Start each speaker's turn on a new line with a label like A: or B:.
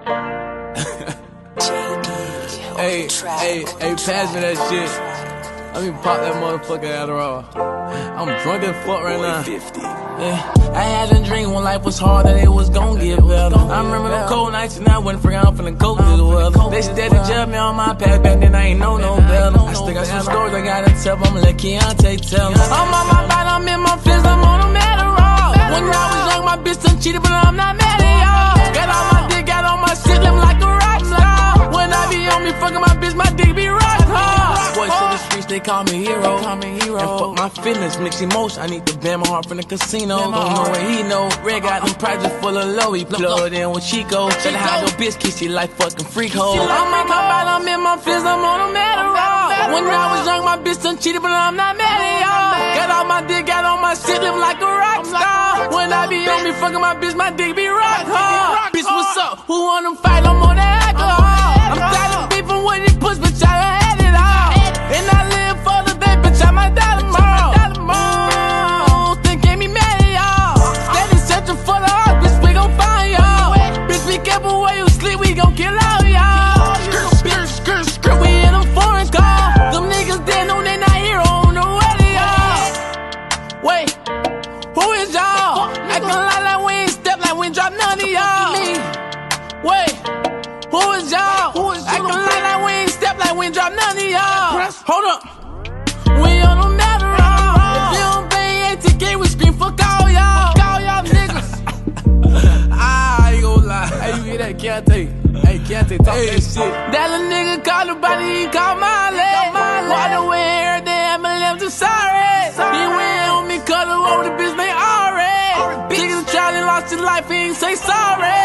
A: Hey, pass me that shit. Let me pop that motherfucker Adderall. I'm drunk as fuck right now. Yeah. I had a dream when life was hard that it was gon' get better. I remember the cold nights and I wasn't freaking out from the cold as well. They steady judge me on my path, back then I ain't know no better. I still got some stories I gotta tell, but I'ma let Keontae tell them. I'm on my body, I'm in my feelings, I'm on a Adderall. When I was young, my bitch done cheated, but I'm not mad at y'all. Got on my dick, got on my shit, living like a rock star. When I be on me, fucking my bitch, my dick be rock hard. Boys to the streets, they call me hero. And fuck my feelings, mix emotion. I need to ban my heart from the casino. Don't know what he know. Red got them projects full of low. He plugged in with Chico. Better hide your bitch, kiss you like fucking freak hoe. I'm on my body, I'm in my feelings, I'm on a Adderall. When I was young, my bitch done cheated, but I'm not mad at y'all. Got on my dick, got on my shit, live like a rock star. When I be on me, fucking my bitch, my dick be rock hard. Bitch, what's up? Who wanna fight? I'm on that alcohol. I'm tired of beefing with these puss, bitch, I done had it all. And I live for the day, bitch, I might die tomorrow. Think ain't me mad at y'all. Steady searching for the heart, bitch, we gon' find y'all. Bitch, be careful where you sleep, we gon' kill all y'all. Skirt, we in a foreign car. Them niggas dead, no, they not here on the radio. Wait, who is y'all? Acting like we ain't step, like we ain't drop none of y'all. Wait, who is y'all? Acting like we ain't step, like we ain't drop none of y'all. Hold up, we on a Adderall. If you don't pay ATK, we scream fuck all y'all. Fuck all y'all niggas. I ain't gon' lie. Hey, you hear that, Keontae? Hey, Keontae, talk that shit. That little nigga called the body, he called my leg. Walked away, heard the ambulance, I'm sorry. He went on me, cut her over the bitch, man, alright. Niggas tried and lost his life, he ain't say sorry.